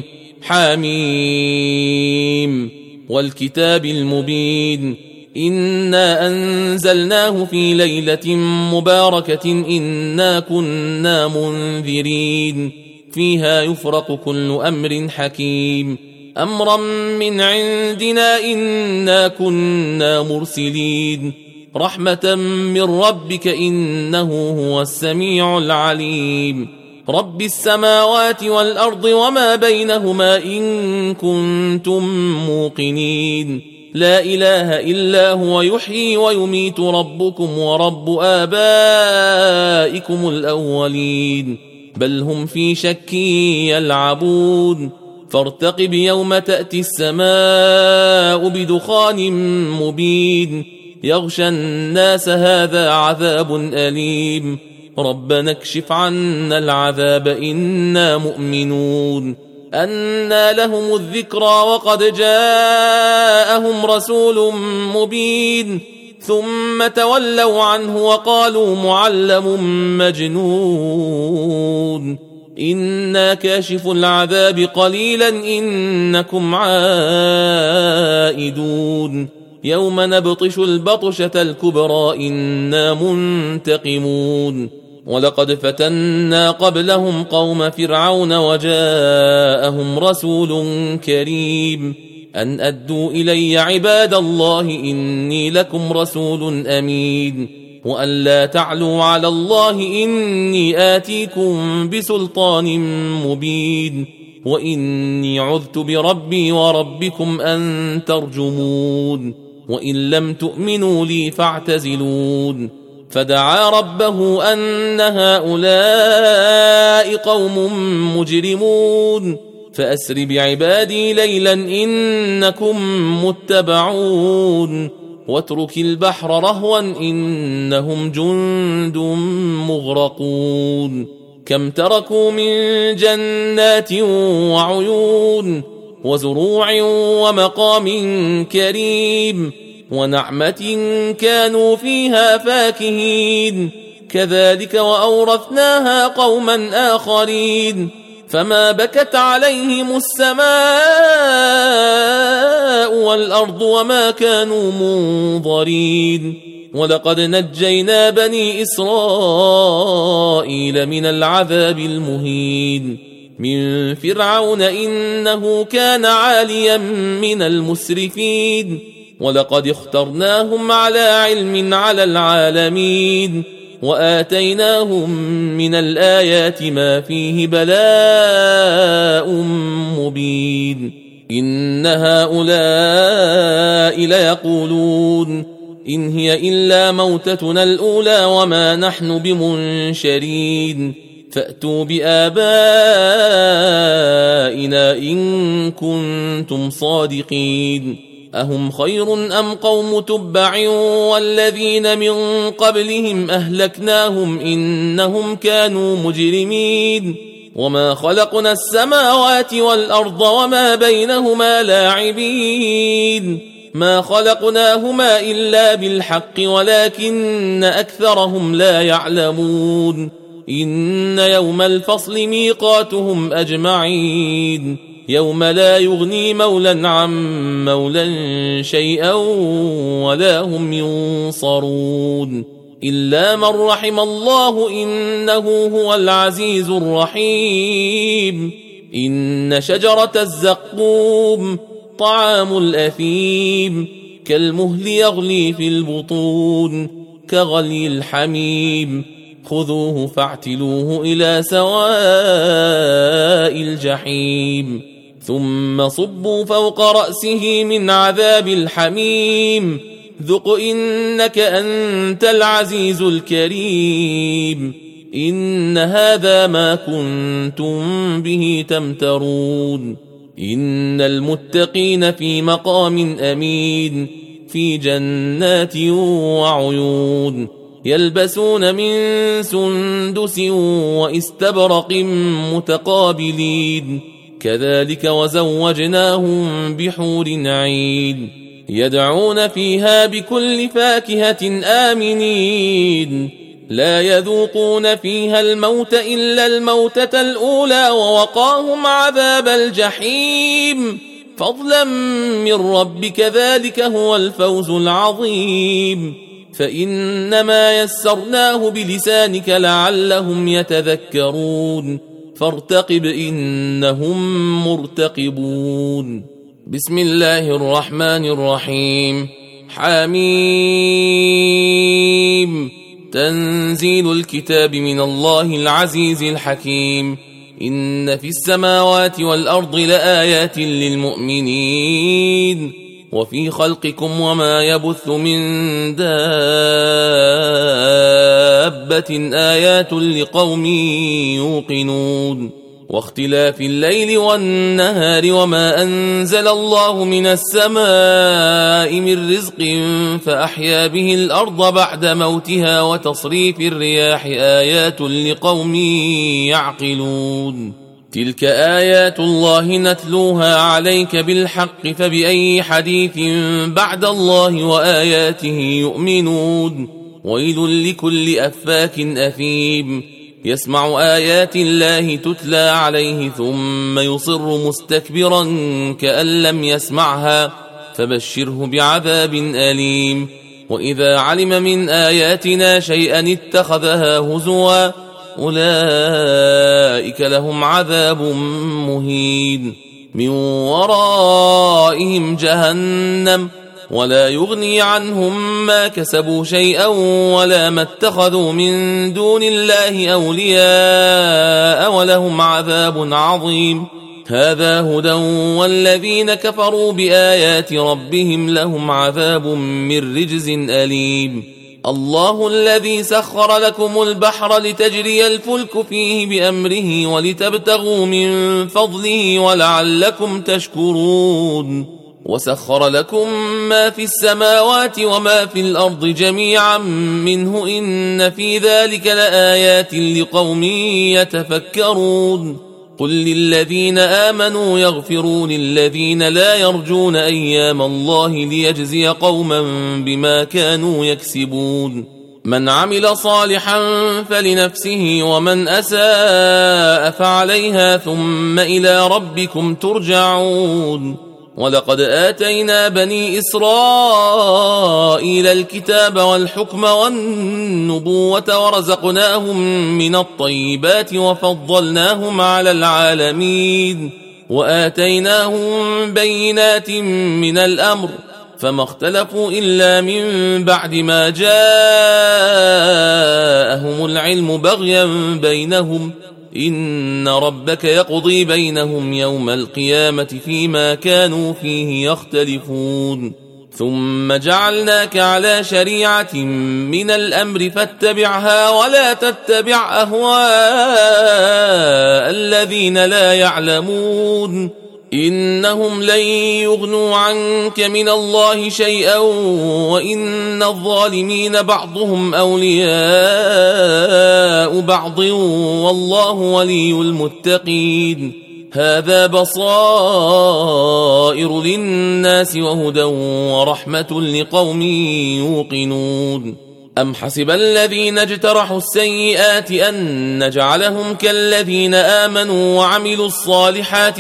حميم والكتاب المبين إنا أنزلناه في ليلة مباركة إنا كنا منذرين فيها يفرق كل أمر حكيم أمرا من عندنا إنا كنا مرسلين رحمة من ربك إنه هو السميع العليم رب السماوات والأرض وما بينهما إن كنتم موقنين لا إله إلا هو يحيي ويميت ربكم ورب آبائكم الأولين بل هم في شك يلعبون فارتقب يوم تأتي السماء بدخان مبين يغشى الناس هذا عذاب أليم ربنا اكشف عنا العذاب إنا مؤمنون أنى لهم الذكرى وقد جاءهم رسول مبين ثم تولوا عنه وقالوا معلم مجنون إنا كاشف العذاب قليلا إنكم عائدون يوم نبطش البطشة الكبرى إنا منتقمون ولقد فتنا قبلهم قوم فرعون وجاءهم رسول كريم أن أدوا إلي عباد الله إني لكم رسول أمين وأن لا تعلوا على الله إني آتيكم بسلطان مبين وإني عذت بربي وربكم أن ترجمون وإن لم تؤمنوا لي فاعتزلون فدعا ربه أن هؤلاء قوم مجرمون فأسر بعبادي ليلا إنكم متبعون واترك البحر رهوا إنهم جند مغرقون كم تركوا من جنات وعيون وزروع ومقام كريم ونعمة كانوا فيها فاكهين كذلك وأورثناها قوما آخرين فما بكت عليهم السماء والأرض وما كانوا منظرين ولقد نجينا بني إسرائيل من العذاب المهين من فرعون إنه كان عاليا من المسرفين ولقد اخترناهم على علم على العالمين وآتيناهم من الآيات ما فيه بلاء مبين إن هؤلاء ليقولون إن هي إلا موتتنا الأولى وما نحن بمنشرين فأتوا بآبائنا إن كنتم صادقين أهم خير أم قوم تبع والذين من قبلهم أهلكناهم إنهم كانوا مجرمين وما خلقنا السماوات والأرض وما بينهما لاعبين ما خلقناهما إلا بالحق ولكن أكثرهم لا يعلمون إن يوم الفصل ميقاتهم أجمعين يوم لا يغني مولا عن مولا شيئا ولا هم ينصرون إلا من رحم الله إنه هو العزيز الرحيم إن شجرة الزقوم طعام الأثيم كالمهل يغلي في البطون كغلي الحميم خذوه فاعتلوه إلى سواء الجحيم ثم صبوا فوق رأسه من عذاب الحميم ذق إنك أنت العزيز الكريم إن هذا ما كنتم به تمترون إن المتقين في مقام أمين في جنات وعيون يلبسون من سندس واستبرق متقابلين كذلك وزوجناهم بحور عين يدعون فيها بكل فاكهة آمنين لا يذوقون فيها الموت إلا الموتة الأولى ووقاهم عذاب الجحيم فضلا من ربك ذلك هو الفوز العظيم فإنما يسرناه بلسانك لعلهم يتذكرون فارتقب إنهم مرتقبون بسم الله الرحمن الرحيم حميم تنزيل الكتاب من الله العزيز الحكيم إن في السماوات والأرض لآيات للمؤمنين وفي خلقكم وما يبث من دابة آيات لقوم يوقنون واختلاف الليل والنهار وما أنزل الله من السماء من رزق فأحيا به الأرض بعد موتها وتصريف الرياح آيات لقوم يعقلون تلك آيات الله نتلوها عليك بالحق فبأي حديث بعد الله وآياته يؤمنون ويل لكل أفاك أثيم يسمع آيات الله تتلى عليه ثم يصر مستكبرا كأن لم يسمعها فبشره بعذاب أليم وإذا علم من آياتنا شيئا اتخذها هزوا أولئك لهم عذاب مهين من ورائهم جهنم ولا يغني عنهم ما كسبوا شيئا ولا ما اتخذوا من دون الله أولياء ولهم عذاب عظيم هذا هدى والذين كفروا بآيات ربهم لهم عذاب من رجز أليم الله الذي سخر لكم البحر لتجري الفلك فيه بأمره ولتبتغوا من فضله ولعلكم تشكرون وسخر لكم ما في السماوات وما في الأرض جميعا منه إن في ذلك لآيات لقوم يتفكرون قل للذين آمنوا يغفروا للذين لا يرجون أيام الله ليجزي قوما بما كانوا يكسبون من عمل صالحا فلنفسه ومن أساء فعليها ثم إلى ربكم ترجعون ولقد آتينا بني إسرائيل الكتاب والحكم والنبوة ورزقناهم من الطيبات وفضلناهم على العالمين وآتيناهم بينات من الأمر فما اختلفوا إلا من بعد ما جاءهم العلم بغيا بينهم إن ربك يقضي بينهم يوم القيامة فيما كانوا فيه يختلفون ثم جعلناك على شريعة من الأمر فاتبعها ولا تتبع أهواء الذين لا يعلمون إنهم لن يغنوا عنك من الله شيئا وإن الظالمين بعضهم أولياء بعض والله ولي المتقين. هذا بصائر للناس وهدى ورحمة لقوم يوقنون. أم حسب الذين اجترحوا السيئات أن نجعلهم كالذين آمنوا وعملوا الصالحات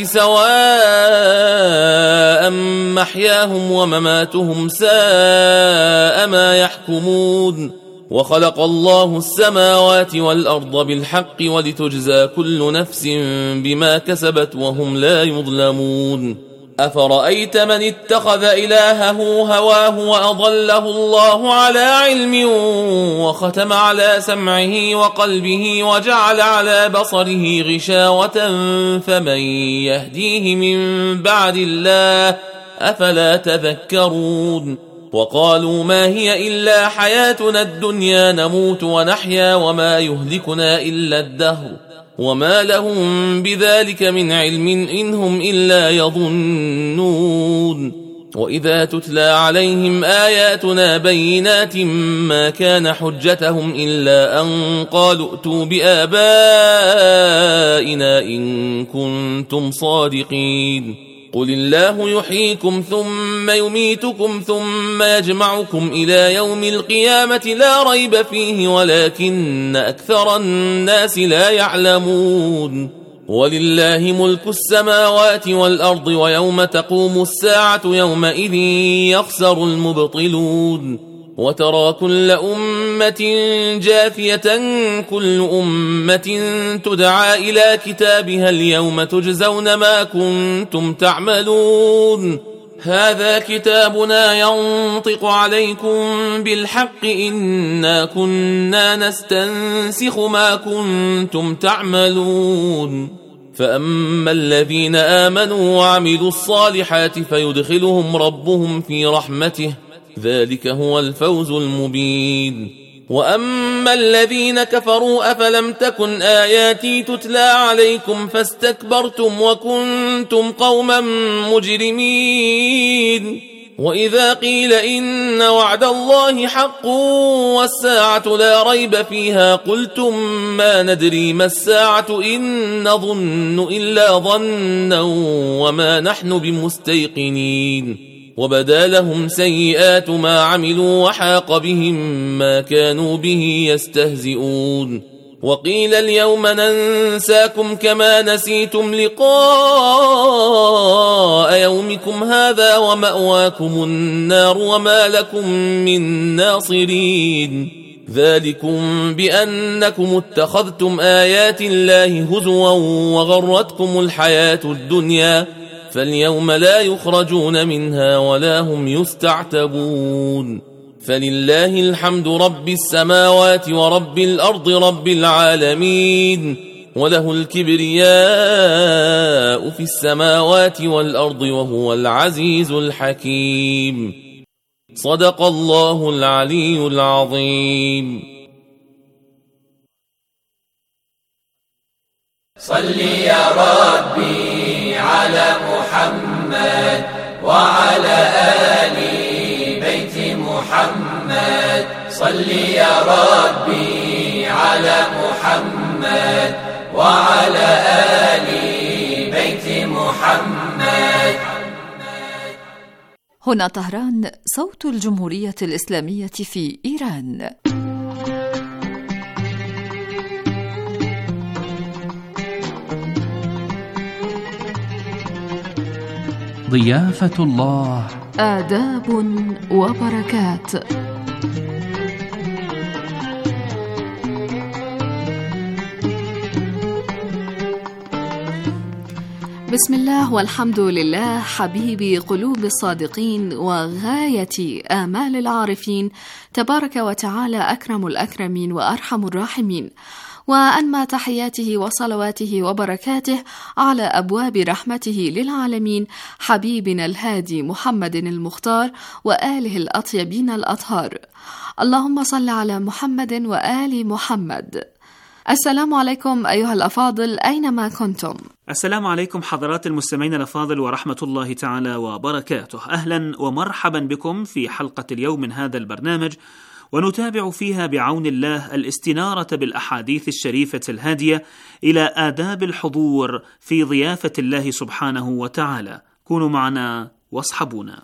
سواء محياهم ومماتهم ساء ما يحكمون. وخلق الله السماوات والأرض بالحق ولتجزى كل نفس بما كسبت وهم لا يظلمون. أفرأيت من اتخذ إلهه هواه وأضله الله على علم وختم على سمعه وقلبه وجعل على بصره غشاوة فمن يهديه من بعد الله أفلا تذكرون. وقالوا ما هي إلا حياتنا الدنيا نموت ونحيا وما يهلكنا إلا الدهر وما لهم بذلك من علم إنهم إلا يظنون. وإذا تتلى عليهم آياتنا بينات ما كان حجتهم إلا أن قالوا ائتوا بآبائنا إن كنتم صادقين. قل الله يحييكم ثم يميتكم ثم يجمعكم إلى يوم القيامة لا ريب فيه ولكن أكثر الناس لا يعلمون. ولله ملك السماوات والأرض ويوم تقوم الساعة يومئذ يخسر المبطلون. وترى كل أمة جاثية كل أمة تدعى إلى كتابها اليوم تجزون ما كنتم تعملون. هذا كتابنا ينطق عليكم بالحق إنا كنا نستنسخ ما كنتم تعملون. فأما الذين آمنوا وعملوا الصالحات فيدخلهم ربهم في رحمته ذلك هو الفوز المبين. وأما الذين كفروا أفلم تكن آياتي تتلى عليكم فاستكبرتم وكنتم قوما مجرمين. وإذا قيل إن وعد الله حق والساعة لا ريب فيها قلتم ما ندري ما الساعة إن نظن إلا ظنا وما نحن بمستيقنين. وبدا لهم سيئات ما عملوا وحاق بهم ما كانوا به يستهزئون. وقيل اليوم ننساكم كما نسيتم لقاء يومكم هذا ومأواكم النار وما لكم من ناصرين. ذلكم بأنكم اتخذتم آيات الله هزوا وغرتكم الحياة الدنيا فاليوم لا يخرجون منها ولا هم يستعتبون. فلله الحمد رب السماوات ورب الأرض رب العالمين وله الكبرياء في السماوات والأرض وهو العزيز الحكيم. صدق الله العلي العظيم. صل يا ربي على محمد وعلى آل بيت محمد. صل يا ربي على محمد وعلى آل بيت محمد. هنا طهران صوت الجمهورية الإسلامية في إيران. ضيافة الله آداب وبركات. بسم الله والحمد لله حبيبي قلوب الصادقين وغاية آمال العارفين تبارك وتعالى أكرم الأكرمين وأرحم الراحمين، وأنمى تحياته وصلواته وبركاته على أبواب رحمته للعالمين حبيبنا الهادي محمد المختار وآله الأطيبين الأطهار. اللهم صل على محمد وآل محمد. السلام عليكم أيها الأفاضل أينما كنتم. السلام عليكم حضرات المستمعين الأفاضل ورحمة الله تعالى وبركاته. أهلا ومرحبا بكم في حلقة اليوم من هذا البرنامج، ونتابع فيها بعون الله الاستنارة بالأحاديث الشريفة الهادية إلى آداب الحضور في ضيافة الله سبحانه وتعالى. كونوا معنا واصحبونا.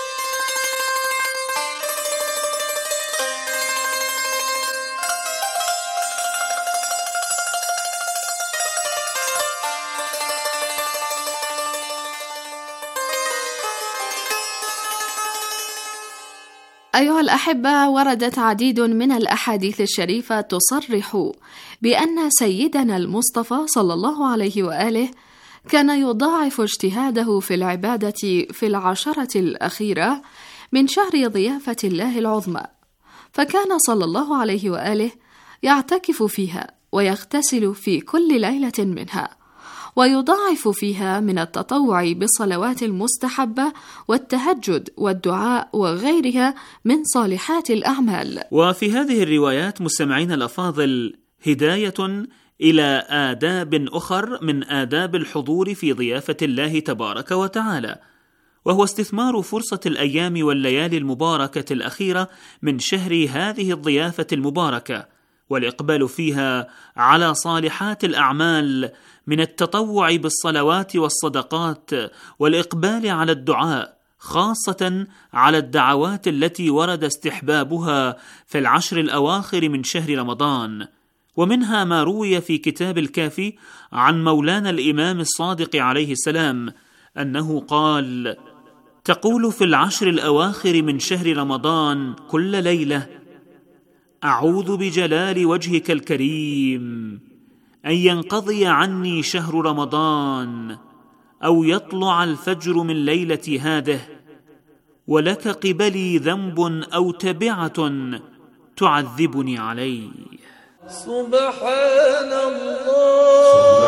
أيها الأحبة، وردت عديد من الأحاديث الشريفة تصرح بأن سيدنا المصطفى صلى الله عليه وآله كان يضاعف اجتهاده في العبادة في العشرة الأخيرة من شهر ضيافة الله العظمى، فكان صلى الله عليه وآله يعتكف فيها ويغتسل في كل ليلة منها، ويضاعف فيها من التطوع بالصلوات المستحبة والتهجد والدعاء وغيرها من صالحات الأعمال. وفي هذه الروايات مستمعين الأفاضل هداية إلى آداب أخر من آداب الحضور في ضيافة الله تبارك وتعالى، وهو استثمار فرصة الأيام والليالي المباركة الأخيرة من شهر هذه الضيافة المباركة، والإقبال فيها على صالحات الأعمال من التطوع بالصلوات والصدقات، والإقبال على الدعاء، خاصة على الدعوات التي ورد استحبابها في العشر الأواخر من شهر رمضان. ومنها ما روي في كتاب الكافي عن مولانا الإمام الصادق عليه السلام أنه قال: تقول في العشر الأواخر من شهر رمضان كل ليلة: أعوذ بجلال وجهك الكريم أن ينقضي عني شهر رمضان أو يطلع الفجر من ليلة هذه، ولك قبلي ذنب أو تبعة تعذبني عليه. سبحان الله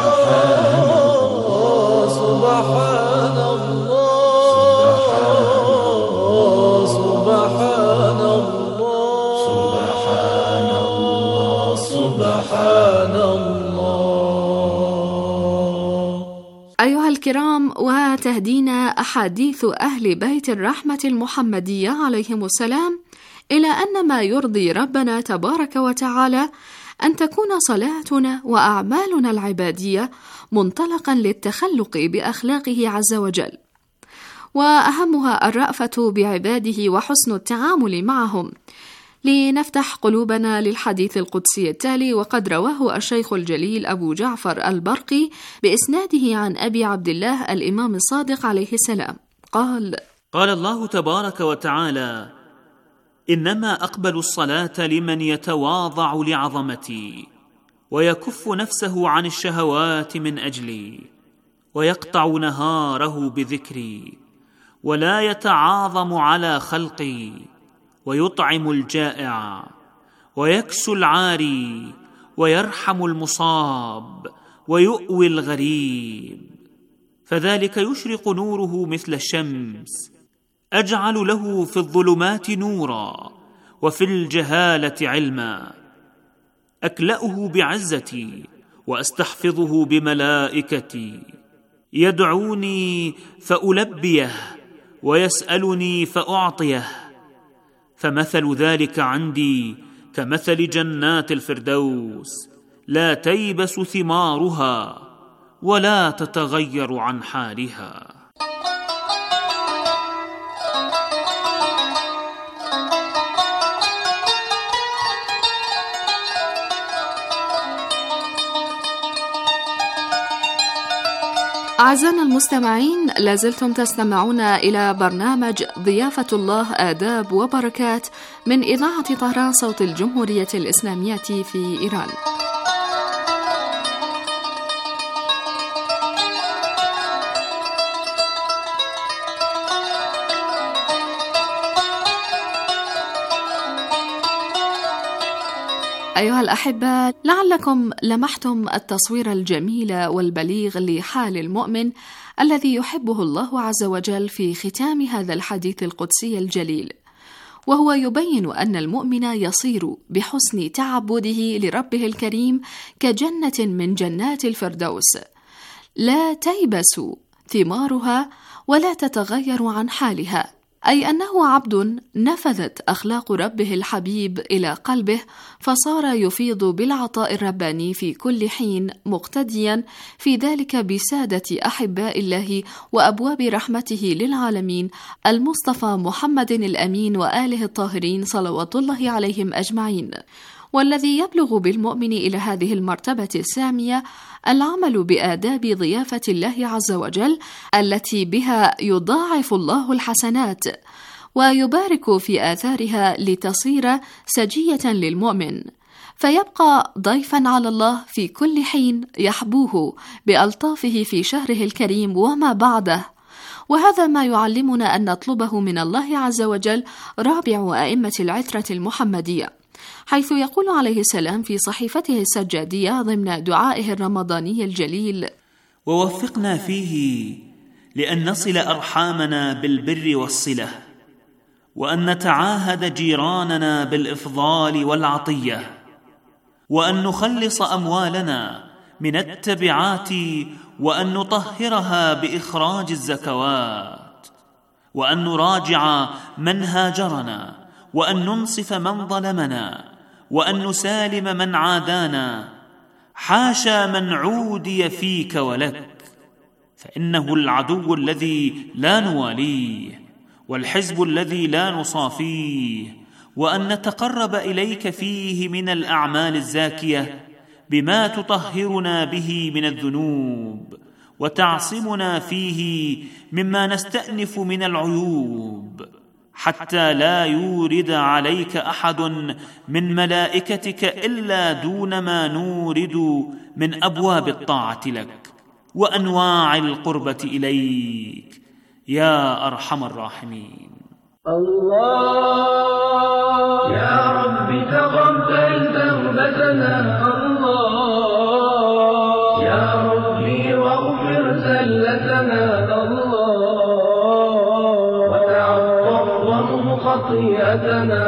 سبحان الله سبحان الله سبحان الله سبحان الله. أيها الكرام، وتهدينا أحاديث أهل بيت الرحمة المحمدية عليهم السلام إلى أن ما يرضي ربنا تبارك وتعالى أن تكون صلاتنا وأعمالنا العبادية منطلقا للتخلق بأخلاقه عز وجل، وأهمها الرأفة بعباده وحسن التعامل معهم. لنفتح قلوبنا للحديث القدسي التالي، وقد رواه الشيخ الجليل أبو جعفر البرقي بإسناده عن أبي عبد الله الإمام الصادق عليه السلام قال: قال الله تبارك وتعالى: إنما أقبل الصلاة لمن يتواضع لعظمتي ويكف نفسه عن الشهوات من أجلي ويقطع نهاره بذكري ولا يتعاظم على خلقي ويطعم الجائع ويكسو العاري ويرحم المصاب ويؤوي الغريب، فذلك يشرق نوره مثل الشمس، أجعل له في الظلمات نورا وفي الجهالة علما، أكلأه بعزتي وأستحفظه بملائكتي، يدعوني فألبيه ويسألني فأعطيه، فمثل ذلك عندي كمثل جنات الفردوس لا تيبس ثمارها ولا تتغير عن حالها. أعزائنا المستمعين، لازلتم تستمعون إلى برنامج ضيافة الله آداب وبركات من إذاعة طهران صوت الجمهورية الإسلامية في إيران. أيها الأحبة، لعلكم لمحتم التصوير الجميل والبليغ لحال المؤمن الذي يحبه الله عز وجل في ختام هذا الحديث القدسي الجليل، وهو يبين أن المؤمن يصير بحسن تعبده لربه الكريم كجنة من جنات الفردوس، لا تيبس ثمارها ولا تتغير عن حالها، أي أنه عبد نفذت أخلاق ربه الحبيب إلى قلبه، فصار يفيض بالعطاء الرباني في كل حين، مقتديا في ذلك بسادة أحباء الله وأبواب رحمته للعالمين المصطفى محمد الأمين وآله الطاهرين صلوات الله عليهم أجمعين. والذي يبلغ بالمؤمن إلى هذه المرتبة السامية العمل بآداب ضيافة الله عز وجل التي بها يضاعف الله الحسنات ويبارك في آثارها لتصير سجية للمؤمن، فيبقى ضيفا على الله في كل حين يحبوه بألطافه في شهره الكريم وما بعده. وهذا ما يعلمنا أن نطلبه من الله عز وجل رابع أئمة العترة المحمدية، حيث يقول عليه السلام في صحيفته السجادية ضمن دعائه الرمضاني الجليل: ووفقنا فيه لأن نصل أرحامنا بالبر والصلة، وأن نتعاهد جيراننا بالإفضال والعطية، وأن نخلص أموالنا من التبعات، وأن نطهرها بإخراج الزكوات، وأن نراجع من هاجرنا، وأن ننصف من ظلمنا، وأن نسالم من عادانا، حاشا من عودي فيك ولك، فإنه العدو الذي لا نواليه والحزب الذي لا نصافيه، وأن نتقرب إليك فيه من الأعمال الزاكية بما تطهرنا به من الذنوب، وتعصمنا فيه مما نستأنف من العيوب، حتى لا يورد عليك أحد من ملائكتك إلا دون ما نورد من أبواب الطاعة لك وأنواع القربة إليك يا أرحم الراحمين. الله يا رب تقبل توبتنا، الله يا ربي واغفر زلتنا، الله وتعفو وامح خطيئتنا،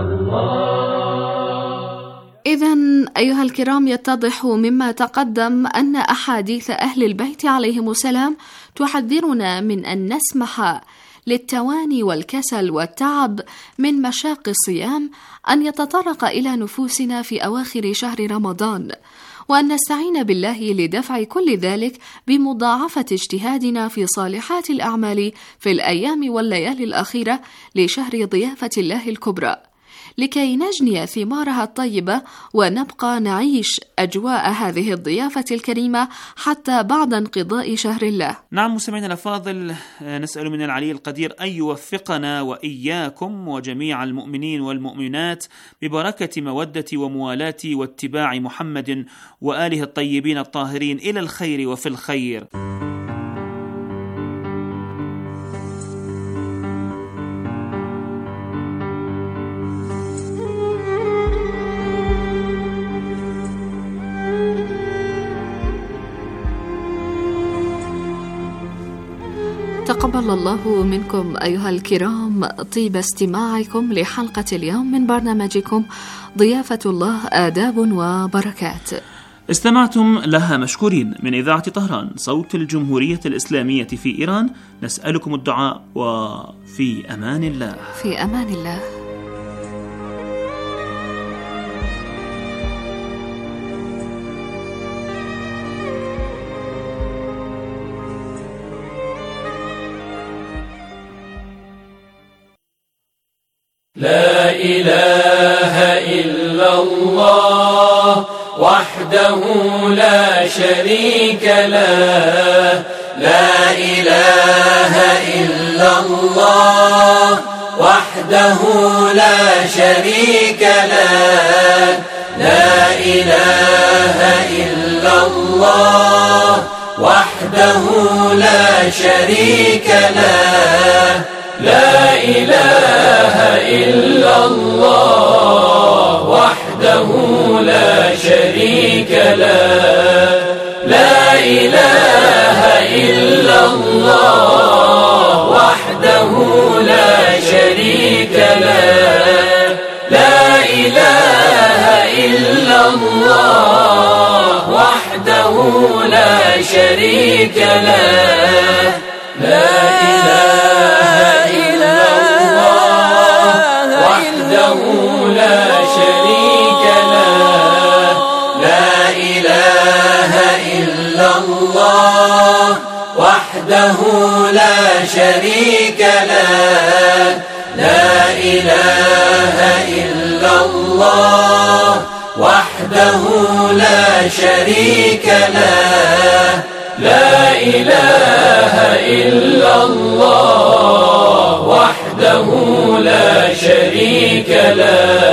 الله. إذن أيها الكرام، يتضح مما تقدم أن أحاديث أهل البيت عليهم السلام تحذرنا من أن نسمح للتواني والكسل والتعب من مشاق الصيام أن يتطرق إلى نفوسنا في أواخر شهر رمضان، وأن نستعين بالله لدفع كل ذلك بمضاعفة اجتهادنا في صالحات الأعمال في الأيام والليالي الأخيرة لشهر ضيافة الله الكبرى، لكي نجني ثمارها الطيبة ونبقى نعيش أجواء هذه الضيافة الكريمة حتى بعد انقضاء شهر الله. نعم مستمعينا الأفاضل، نسأل من العلي القدير أن يوفقنا وإياكم وجميع المؤمنين والمؤمنات ببركة مودة وموالاة واتباع محمد وآله الطيبين الطاهرين إلى الخير وفي الخير. تقبل الله منكم أيها الكرام طيب استماعكم لحلقة اليوم من برنامجكم ضيافة الله آداب وبركات. استمعتم لها مشكورين من إذاعة طهران صوت الجمهورية الإسلامية في إيران. نسألكم الدعاء وفي أمان الله. في أمان الله. لا إله إلا الله وحده لا شريك له، لا إله إلا الله وحده لا شريك له، لا إله إلا الله وحده لا شريك له، لا إله إلا الله وحده لا شريك له، لا إله إلا الله وحده لا شريك له. شريك له لا إله إلا الله وحده لا شريك له لا إله إلا الله وحده لا شريك له لا إله إلا الله وحده لا شريك له لا إله إلا الله وحده لا شريك له